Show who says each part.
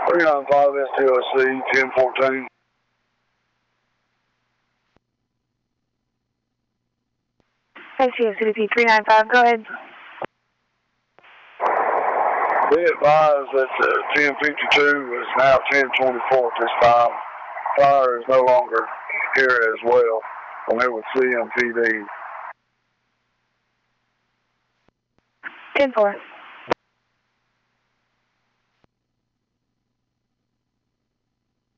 Speaker 1: 395 STLC 1014.
Speaker 2: STLC 395, go ahead.
Speaker 1: Be advised that 1052 is now 1024 at this time. Fire is no longer here as well. I'm here with CMPD.
Speaker 2: 10-4.